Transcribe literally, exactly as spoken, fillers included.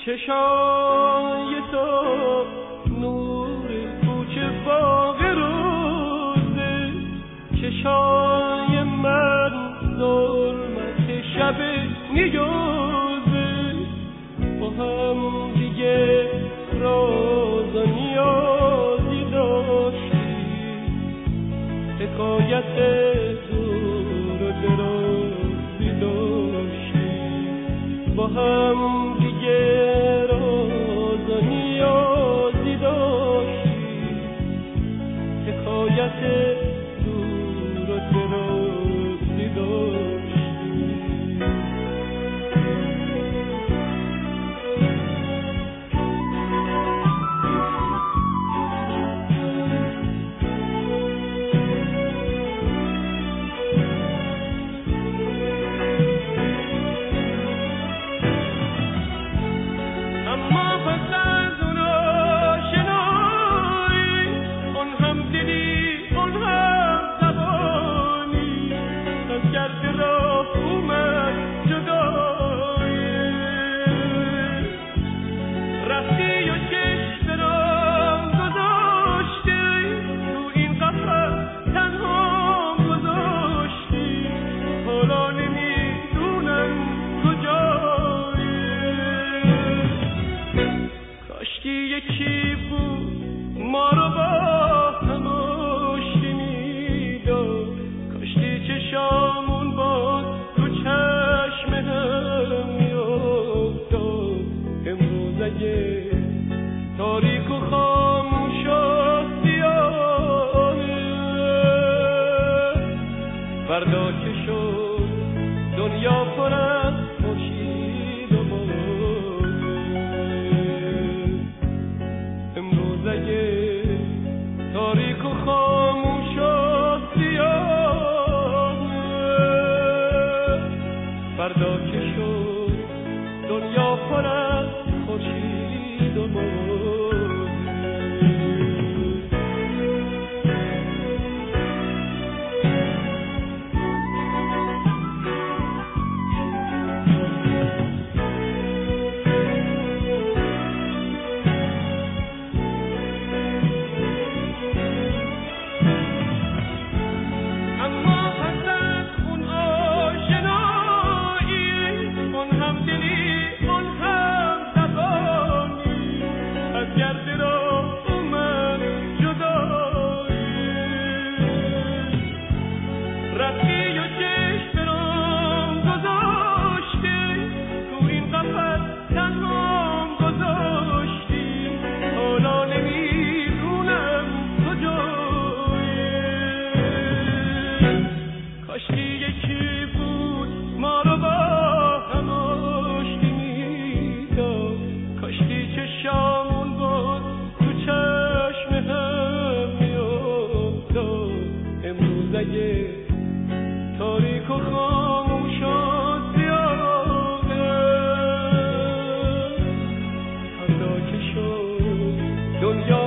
چشای تو نور کوچه باغ روزه، چشای من ظلمت شب نیوزه. با هم دیگه راز و نیازی داشتیم، حکایت دور و درازی داشتیم. با هم دیگه راز و نیازی داشتیم، حکایت دور و درازی داشتیم. یکی بود ما رو با هم آشتی میداد، کاشتی چشامون باز تو چشم هم میافتاد. امروز اگه تاریک و خاموش و سیاهه، فردا که شد دنیا پر از خورشید و تاریک و خاموش و سیاه، فردا که شد دنیا پر از خورشید و تاریک و خاموش و سیاهه، فردا که شد دنیا